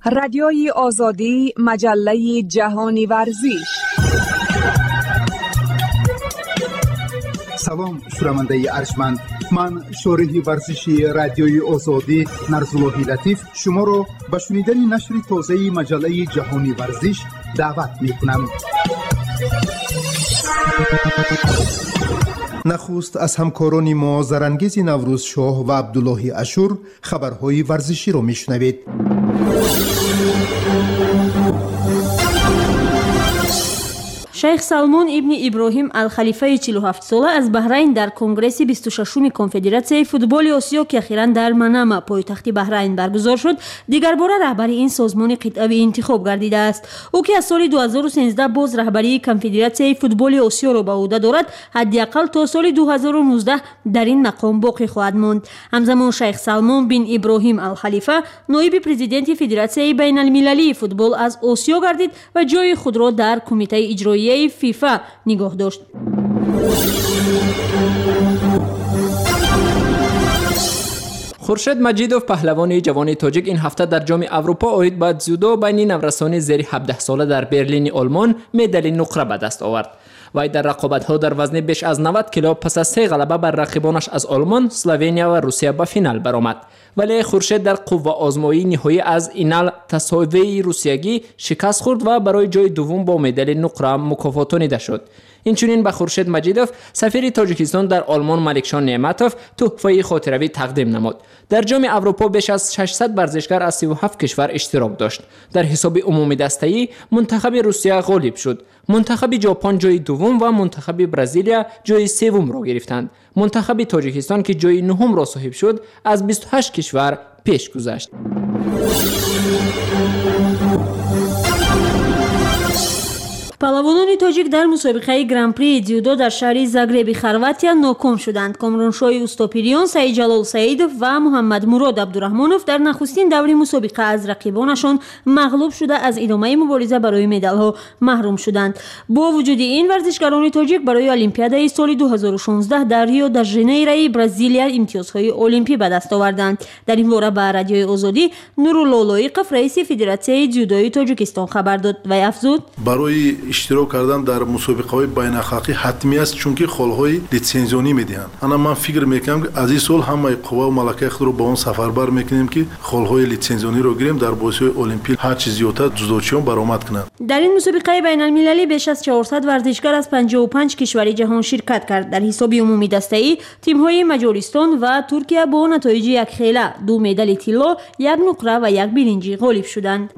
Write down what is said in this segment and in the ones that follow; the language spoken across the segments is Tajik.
رادیوی آزادی، مجله جهانی ورزش. سلام شنونده ارجمند، من شارح ورزشی رادیوی آزادی نرزاللهی لطیف شما را به شنیدن نشر تازه مجله جهانی ورزش دعوت می‌کنم. نخست از همکاران ما زرانگیز نوروز شاه و عبدالله اشور خبرهای ورزشی را میشنوید. شیخ سلمان ابن ابراهیم الخلیفه 47 ساله از بحرین در کنگرس 26 کنفدراسیون فوتبال آسیا که اخیراً در مناما پایتخت بحرین برگزار شد، دیگر بار رهبری این سازمان قطعی انتخاب گردیده است. او که از سال 2013 باز رهبری کنفدراسیون فوتبال آسیا را به عهده دارد، حداقل تا سال 2019 در این مقام باقی خواهد ماند. همزمان شیخ سلمان بن ابراهیم الخلیفه نایب پرزیدنت فدراسیون بین المللی فوتبال از آسیا گردید و جای خود را در کمیته اجرایی فیفا نگاه داشت. خورشید مجیدوف پهلوان جوان تاجیک این هفته در جام اروپا عاید به زودو بین نورسان زیر 17 ساله در برلین آلمان مدال نقره به دست آورد. وی در رقابت‌ها در وزن بیش از 90 کیلو پس از 3 غلبه بر رقیبانش از آلمان، اسلوونیا و روسیه به فینال برآمد. ولی خورشید در قوه آزمایی نهایی از اینال تساوی روسیگی شکست خورد و برای جای دوم با مدال نقره مکافاتانیده شد. اینچنین به خورشید مجیدوف سفیر تاجیکستان در آلمان ملکشان نعمتوف تحفه خاطروی تقدیم نمود. در جام اروپا بیش از 600 ورزشکار از 37 کشور اشتراک داشت. در حساب عمومی دسته‌ای منتخب روسیه غالب شد. منتخب ژاپن جای دوم و منتخب برزیلیا جای سوم را گرفتند. منتخب تاجیکستان که جای نهم را صاحب شد از 28 کشور پیش گذشت. پهلوانان تاجیک در مسابقه گران پری دیودو در شهر زاگرب خرواتیا ناکام شدند. کامرانشاه اوستاپیریان سعید جلال سعیدوف و محمد مراد عبدالرحمانوف در نخستین دوره مسابقه از رقیبانشان مغلوب شده از ادامه مبارزه برای مدال‌ها محروم شدند. با وجود این ورزشکاران تاجیک برای المپیادای سال 2016 در ریو د ژانیرو برزیلیا امتیازهای المپی به دست آوردند. در این باره به رادیوی آزادی نورالله‌لایقов رئیس فدراسیون جودوی تاجیکستان خبر داد و افزود: برای اشتراک کردن در مسابقه‌های بین‌المللی حتمی است، چون که خالهای لیسانسیونی میدهند. انا من فکر میکنم که از این سال همه قوا و ملکه خود رو با اون سفربر میکنیم که خالهای لیسانسیونی رو گیریم در بازی‌های المپیک هر چیزی زیادتر جودوچیان برآمد کنند. در این مسابقه بین‌المللی بیش از 400 ورزشکار از 55 کشور جهان شرکت کرد. در حساب عمومی دسته‌ای تیم‌های مجارستان و ترکیه با نتایج یک خیله، 2 مدال طلا، 1 نقره و 1 برنج غالب شدند.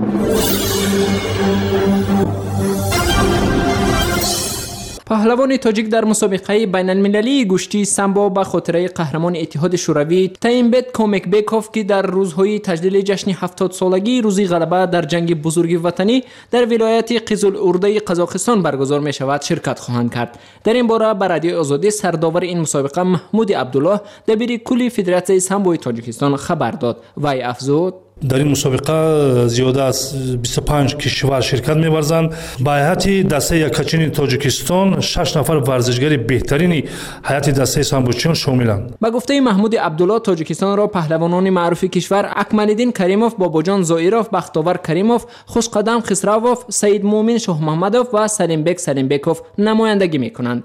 پهلوان تاجیک در مسابقه بین المللی گشتی سامبو به خاطره قهرمان اتحاد شوروی تایمبت کومکبکوف که در روزهای تجلیل جشن 70 سالگی روزی غلبه در جنگ بزرگ وطنی در ولایت قزل‌ارده قزاقستان برگزار می شود شرکت خواهند کرد. در این باره به رادیوی آزادی سرداور این مسابقه محمود عبدالله دبیر کلی فدراسیون سامبوی تاجیکستان خبر داد و افزود: در این مسابقه زیاده از 25 کشور شرکت می‌ورزند. با هیئت دسته یکاچین تاجیکستان 6 نفر ورزشگر بهترین هیئت دسته سامبوچیان شاملند. با گفته محمود عبدالله تاجیکستان را پهلوانان معروف کشور اکمل‌الدین کریموف، باباجان زائیروف، بختاور کریموف، خوشقدم خسرووف، سید مومن شاه محمدوف و سلیمبک سلیمبکوف نمایندگی می‌کنند.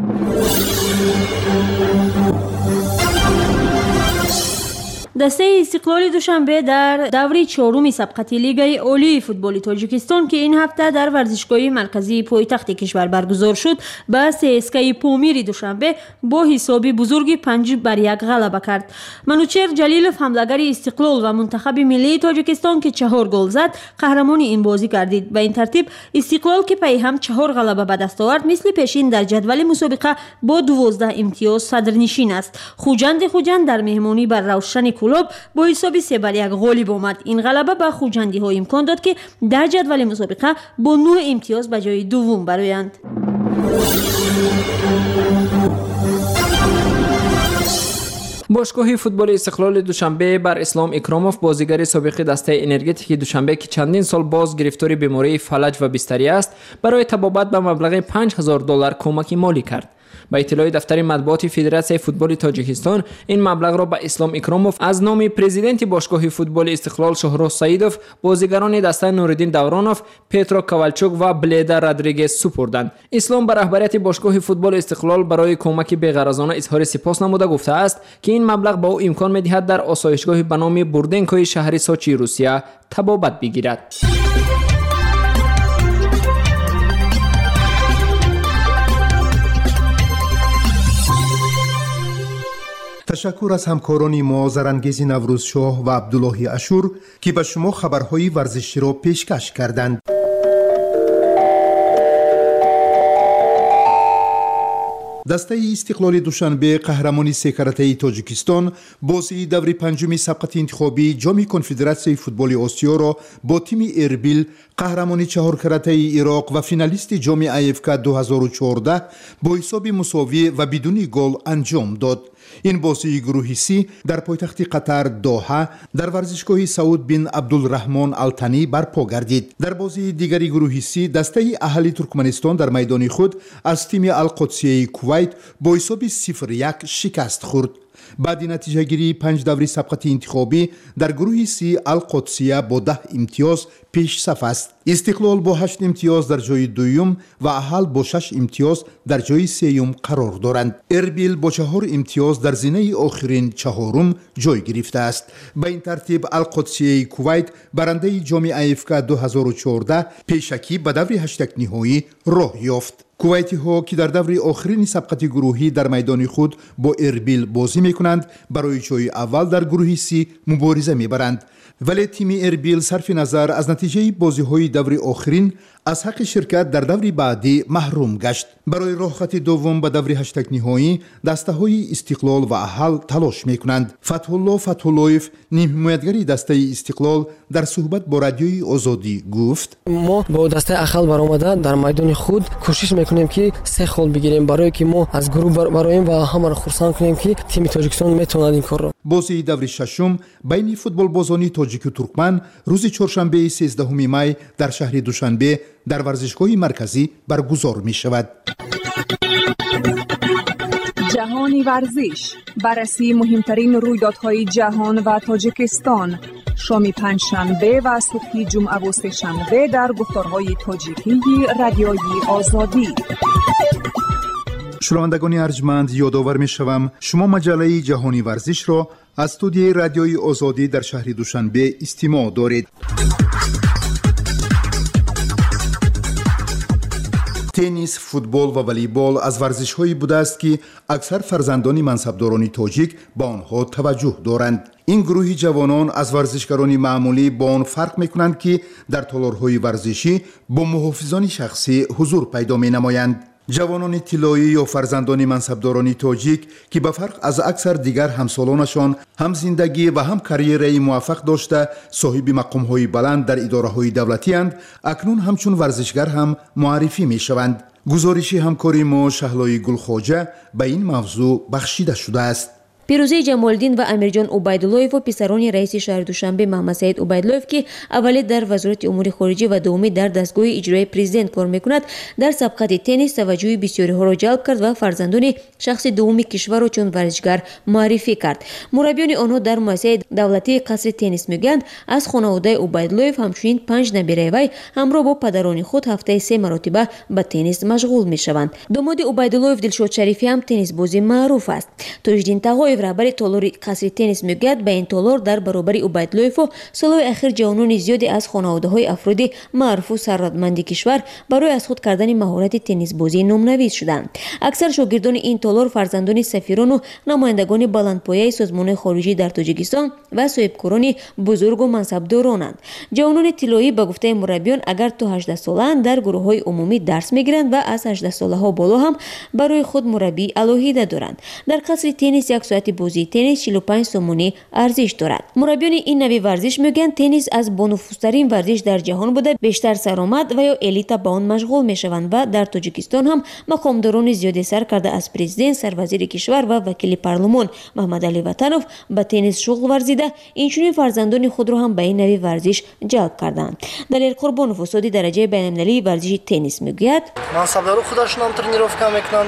دسته استقلال دوشنبه در دوره 4 سبقت لیگ عالی فوتبال تاجیکستان که این هفته در ورزشگاه مرکزی پایتخت کشور برگزار شد، به CSKA پامیر دوشنبه با حساب بزرگی 5-1 غلبه کرد. منوچهر جلیلوف حمله‌گر استقلال و منتخب ملی تاجیکستان که 4 گل زد قهرمان این بازی گردید. به این ترتیب استقلال که پی هم 4 غلبه به دست آورد مثل پیشین در جدول مسابقه با 12 امتیاز صدرنشین است. خوجند در مهمانی بر روشن کلوب با حساب 3-1 غالب آمد. این غلبه به خوجندی ها امکان داد که در جدول مسابقه با 9 امتیاز به جای دوم برآیند. باشگاه فوتبال استقلال دوشنبه بر اسلام اکراموف بازیگر سابق دسته انرژتیک دوشنبه که چندین سال باز گرفتار بیماری فلج و بستری است برای طبابت به مبلغ $5000 کمک مالی کرد. با اطلاع دفتر مطبوعات فدراسیون فوتبال تاجیکستان این مبلغ را به اسلام اکراموف از نام پرزیدنت باشگاه فوتبال استقلال شهرو سعیدوف بازیگران دسته نوردین دورانوف، پترو کوالچوک و بلیدا رودریگز سپردند. اسلام به رهبریت باشگاه فوتبال استقلال برای کمک بی‌غرضانه اظهار سپاس نموده گفته است که این مبلغ به او امکان می‌دهد در آسایشگاه به نام بوردنکوی شهر سوچی روسیه تبابت بگیرد. تشکر از همکاران ما زرانگیز نوروزشاه و عبدالله اشور که به شما خبرهای ورزشی را پیشکش کردند. دسته استقلال دوشنبه قهرمانی سه کرته تاجیکستان بازی دور پنجم سبقت انتخابی جام کنفدراسیون فوتبال آسیا را با تیم اربیل قهرمانی چهار کرته عراق و فینالیست جام IFK 2014 با حساب مساوی و بدون گل انجام داد. این بازی گروهی سی در پایتخت قطر دوحه در ورزشگاه سعود بن عبدالرحمن التنی برپا گردید. در بازی دیگری گروهی سی دسته اهلی ترکمنستان در میدان خود از تیم القدسیه کویت با حساب 0-1 شکست خورد. بعد نتیجه گیری 5 دوره سبقت انتخابی در گروه سی القدسیه با 10 امتیاز پیش صف است. استقلال با 8 امتیاز در جای دوم و اهل با 6 امتیاز در جای سوم قرار دارند. اربیل با 4 امتیاز در زینه آخرین چهارم جای گرفته است. به این ترتیب القدسیه کویت برنده جام IFK 2014 پیشکی به دور 8 نهایی راه یافت. کویتی ها که در دور آخرین سبقت گروهی در میدان خود با اربیل بازی میکنند برای جای اول در گروه سی مبارزه میبرند، ولی تیم اربیل صرف نظر از نتیجه بازی های دور آخرین از حق شرکت در دور بعدی محروم گشت. برای راه خط دوم به دور 8 نهایی دسته های استقلال و اهل تلاش میکنند. فتحالله فتحاللهیف نیم حمایتگری دسته استقلال در صحبت با رادیوی آزادی گفت: ما با دسته اهل برآمده در میدان خود کوشش میکنیم که 3 گل بگیریم برای که ما از گروه برایم و همه را خرسند کنیم که تیم تاجیکستان میتواند این کار را. بازی دور ششم بین فوتبال بازان تاجیک و ترکمن روز چهارشنبه 13 می در شهر دوشنبه در ورزشگاه مرکزی برگزار می شود. جهانی ورزش، بررسی مهمترین رویدادهای جهان و تاجیکستان، شام پنجشنبه و صبح جمعه و سه‌شنبه در گفتارهای تاجیکی رادیوی آزادی. شنوندگان ارجمند، یادآور می شوم شما مجله جهانی ورزش را از استودیوی رادیوی آزادی در شهر دوشنبه استماع دارید. تنیس، فوتبال و والیبال از ورزش‌هایی بوده است که اکثر فرزندان منصبداران تاجیک با آنها توجه دارند. این گروه جوانان از ورزشکاران معمولی با آن فرق می‌کنند که در تالارهای ورزشی با محافظان شخصی حضور پیدا می‌نمایند. جوانان طلایی یا فرزندان منصبداران تاجیک که به فرق از اکثر دیگر همسالانشان هم زندگی و هم کاریری موفق داشته صاحب مقام‌های بلند در اداره‌های دولتی اند، اکنون همچون ورزشگر هم معرفی می‌شوند. گزارش همکاری ما شهلای گلخواجه به این موضوع بخشیده شده است. پیروزی جمالدین و امیرجان عبیداللهیف و پسران رئیس شهر دوشنبه محمد سعید عبیداللهیف که اولی در وزارت امور خارجه و دومی در دستگاه اجرایی پرزیدنت کار میکند در سبقت تنیس توجه بسیاری ها را جلب کرد و فرزندان شخص دومی کشور را چون ورزشگر معرفی کرد. مربیان آنها در مؤسسه دولتی قصر تنیس میگویند از خانواده عبیداللهیف همچنین 5 نبیره وی همراه با پدران خود هفته 3 مرتبه به تنیس مشغول میشوند. داماد عبیداللهیف دلشاد شریفی هم تنیس بازی معروف است. تاجدین تقایف رهبر تالار قصر تنیس میگوید به این تالار در برابر عبیداللهیف و سالهای اخیر جوانان زیادی از خانواده‌های افراد معروف و ثروتمند کشور برای از خود کردن مهارت تنیس بازی نام‌نویس شدند. اکثر شاگردان این تالار فرزندان سفیران و نمایندگان بلندپایه سازمان خارجی در تاجیکستان و صاحبکاران بزرگ و منصبدارانند. جوانان طلایی به گفته مربیان اگر تا 18 ساله‌اند در گروه‌های عمومی درس میگیرند و از 18 ساله‌ها بالا هم برای خود مربی الهیده دارند. در قصر تنیس یک ساعت بازی تنیس 45 سومونی ارزش دارد. مربیان این نوع ورزش میگن تنیس از بانفوذترین ورزش در جهان بوده، بیشتر سرآمد و یا الیت با آن مشغول میشوند و در تاجیکستان هم مقامداران زیادی سر کرده از پرزیدنت، سروزیر کشور و وکیل پارلمان محمد علی وطنوف به تنیس شغل ورزیده، اینچنین فرزندان خود را هم به این نوع ورزش جلب کردند. دلیل قربانوف استاد درجه بین‌المللی ورزش تنیس میگوید منصبداران خودشون هم ترنیروفکا میکنند،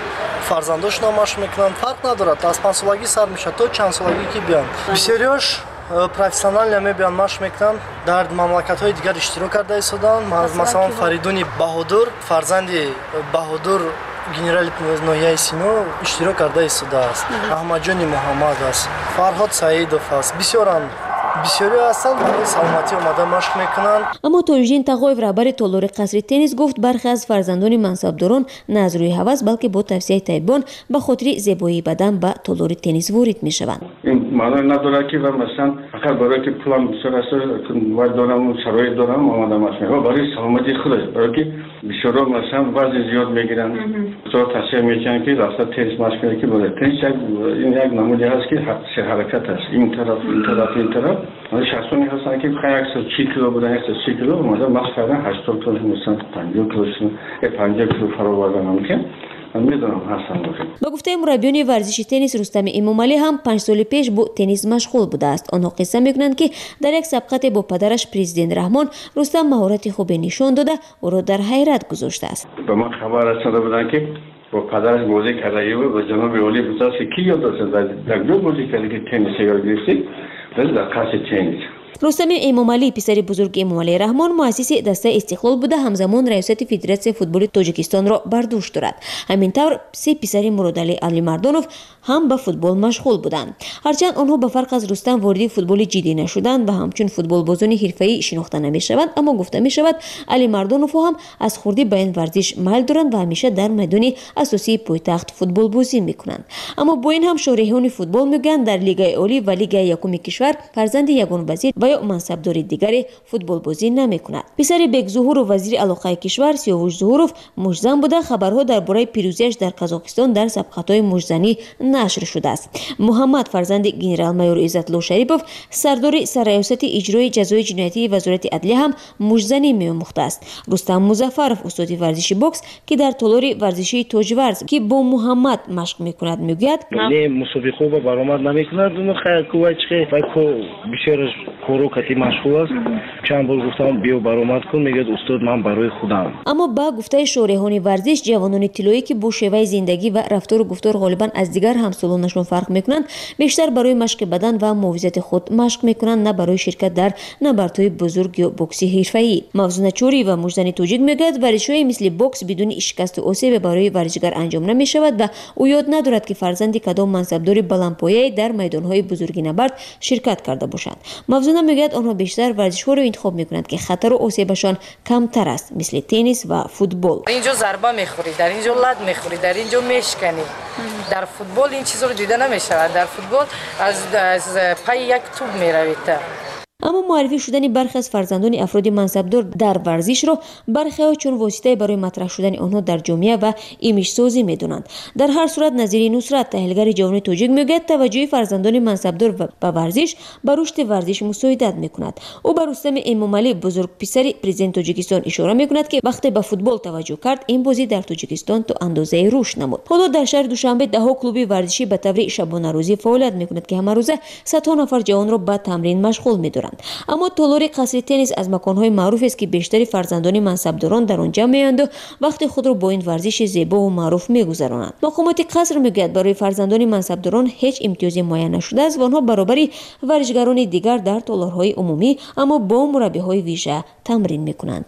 фарзандошона машқ мекунанд. Фарқ надорад, аз 5 солагӣ сар мешавад то чанд солагӣ ки биён. Бисёриёш профессионал мебиён машқ мекунанд, дар мамлакатҳои дигар иштирок карда истоданд. Масалан Фаридуни Баҳодур, фарзанди Баҳодур генерали ноҳияи Сино иштирок карда истодааст. Аҳмадҷони Муҳаммад аст, Фарҳод Саидов аст. бисёре ҳастанд, барои саломатӣ омада машқ мекунанд. аммо Тоҷиддин Тағоев, раҳбари толори қасри теннис, гуфт бархе аз фарзандони мансабдорон на аз рӯи ҳавас, балки бо тавсияи тайбон ба хотири зебоии бадан ба толори теннис ворид мешаванд. ин маъно надорад ки масалан фақат барое ки пулам бисёраст ва дорам шароит дорам омада машқ мекунам, барои саломатии худаш, барое ки бисёро масалан вазни зиёд мегиранд, бисёро тавсия мекунанд ки рафта теннис машқ кунад, ки бояд теннис як намуди ҳаст ки серҳаракат аст, ин тараф ин тараф. шахсоне ҳастанд ки 140 кило буданд, 130 кило омада машқ кардан 80 кило мисалан 50 кило фаровардан мумкин. ба гуфтаи мураббиёни варзиши теннис Рустами Эмомалӣ ҳам 5 соли пеш бо теннис машғул будааст. онҳо қисса мекунанд ки дар як сабқате бо падараш президент Раҳмон Рустам маҳорати хубе нишон дода ӯро дар ҳайрат гузоштааст. ба ман хабар расонда буданд ки бо падараш бозӣ кардаи ӯ ба ҷаноби олӣ бутаси ки ёд дошта дар ду бозӣ карди ки теннис ёд гирифти дар қасри теннис. Рустами Эмомалӣ, писари бузурги Эмомалии Раҳмон, муассиси дастаи Истиқлол буда, ҳамзамон раёсати Федератсияи футболи Тоҷикистонро бар дӯш дорад. ҳамин тавр се писари Муродалӣ Алимардонов ҳам ба футбол машғул буданд. ҳарчанд онҳо ба фарқ аз Рустам вориди футболи ҷиддӣ нашуданд ва ҳамчун футболбозони ҳирфаӣ шинохта намешаванд, аммо гуфта мешавад Алимардоновҳо ҳам аз хурдӣ ба ин варзиш майл доранд ва ҳамеша дар майдони асосии пойтахт футболбозӣ мекунанд. аммо бо ин ҳам шориҳони футбол мегӯянд дар Лигаи олӣ ва Лигаи якуми кишвар фарзанди ягон вазир ва ё мансабдори дигаре футболбозӣ намекунад. писари Бекзуҳуров, вазири алоқаи кишвар, Сиёвуш Зуҳуров мужзан буда, хабарҳо дар бораи пирӯзиаш дар Қазоқистон дар сабқатҳои мужзанӣ нашр шудааст. Муҳаммад, фарзанди генерал-майор Иззатлӯ Шарипов, сардори сарраёсати иҷрои ҷазои ҷиноятии Вазорати адлия ҳам мужзанӣ меомӯхтааст. Рустам Музаффаров, устоди варзиши бокс, ки дар толори варзишии Тоҷварз ки бо Муҳаммад машқ мекунад, мегӯяд: не мусобиқаҳо баромад намекунад, бисёраш корокати машғул аст. чанд бор гуфтам биё баромад кун, мегӯяд устод ман барои худам. аммо ба гуфтаи шориҳони варзиш, ҷавонони тиллоӣ ки бо шеваи зиндагӣ ва рафтору гуфтор ғолибан аз дигар ҳамсолонашон фарқ мекунанд, бештар барои машқи бадан ва муҳофизати худ машқ мекунанд, на барои ширкат дар набардҳои бузург ё бокси ҳирфаӣ. Мавзуна Чӯри ва мужзани тоҷик мегӯяд, варзишҳои мисли бокс бидуни шикасту осебе барои варзишгар анҷом намешавад ва ӯ ёд надорад ки фарзанди кадом мансабдори баландпояе дар майдонҳои бузурги набард ширкат карда бошад. Мавзуна мегӯяд, онҳо бештар варзишҳоро интихоб мекунанд ки хатару осебашон камтар аст, мисли теннис ва футбол. инҷо зарба мехӯрӣ, дар инҷо лад мехӯрӣ, дар инҷо мешканӣ. дар футбол ин чизро дида намешавад. дар футбол аз пай як туб меравед. аммо муаррифӣ шудани бархе аз фарзандони афроди мансабдор дар варзишро бархеҳо чун воситае барои матраҳ шудани онҳо дар ҷомеа ва имиҷсозӣ медонанд. дар ҳар сурат Назири Нусрат, таҳлилгари ҷавони тоҷик, мегӯяд, таваҷҷӯҳи фарзандони мансабдор ба варзиш ба рушди варзиш мусоидат мекунад. ӯ ба Рустами Эмомалӣ, бузургписари президенти Тоҷикистон, ишора мекунад ки вақте ба футбол таваҷҷӯҳ кард, ин бозӣ дар Тоҷикистон то андозае рушд намуд. ҳоло дар шаҳри Душанбе даҳо клуби варзишӣ ба таври шабонарӯзӣ фаъолият мекунад ки ҳамарӯза садҳо нафар ҷавонро ба тамрин машғул медоранд. аммо толори қасри теннис аз маконҳои маъруфест ки бештари фарзандони мансабдорон дар он ҷамъ меоянду вақти худро бо ин варзиши зебову маъруф мегузаронанд. мақомоти қаср мегӯяд, барои фарзандони мансабдорон ҳеҷ имтиёзе муайян нашудааст ва онҳо баробари варзишгарони дигар дар толорҳои умумӣ, аммо бо мураббиҳои вижа тамрин мекунанд.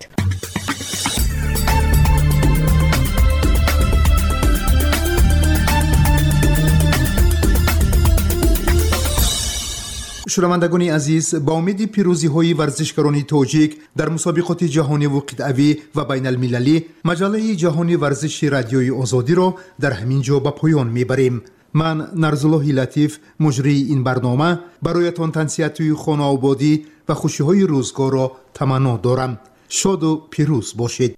шунавандагони азиз, ба умеди пирӯзиҳои варзишгарони тоҷик дар мусобиқоти ҷаҳониву қитъавӣ ва байналмилалӣ, маҷалаи ҷаҳони варзиши радиои озодиро дар ҳамин ҷо ба поён мебарем. ман Нарзуллоҳи Латиф, муҷрии ин барнома, бароятон тансиятии хонаободӣ ва хушиҳои рӯзгорро таманно дорам. шоду пирӯз бошед.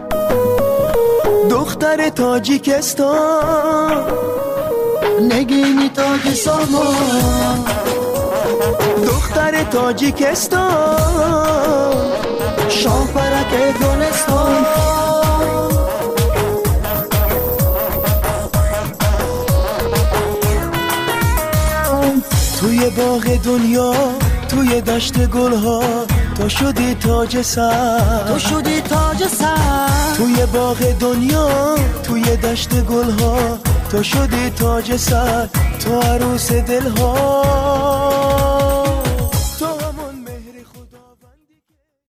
духтари Тоҷикистон, нагини тоҷи Солмон, دختر تاجیکستان، شاهپرک گلستان، توی باغ دنیا، توی دشت گلها، تو شدی تاج سر، تو شدی تاج سر، توی باغ دنیا، توی دشت گلها، تو شدی تاج سر، تو عروس دلها.